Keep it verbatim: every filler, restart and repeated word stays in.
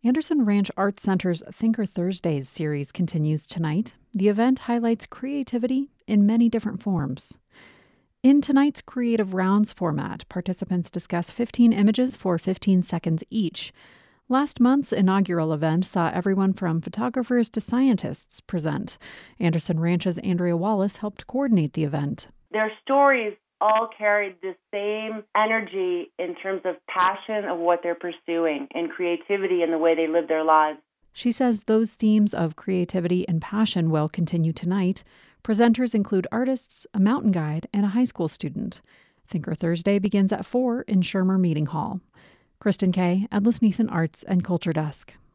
Anderson Ranch Arts Center's Thinker Thursdays series continues tonight. The event highlights creativity in many different forms. In tonight's Creative Rounds format, participants discuss fifteen images for fifteen seconds each. Last month's inaugural event saw everyone from photographers to scientists present. Anderson Ranch's Andrea Wallace helped coordinate the event. Their stories all carried the same energy in terms of passion of what they're pursuing and creativity in the way they live their lives. She says those themes of creativity and passion will continue tonight. Presenters include artists, a mountain guide, and a high school student. Thinker Thursday begins at four in Shermer Meeting Hall. Kristen Kay, Endless Neeson Arts and Culture Desk.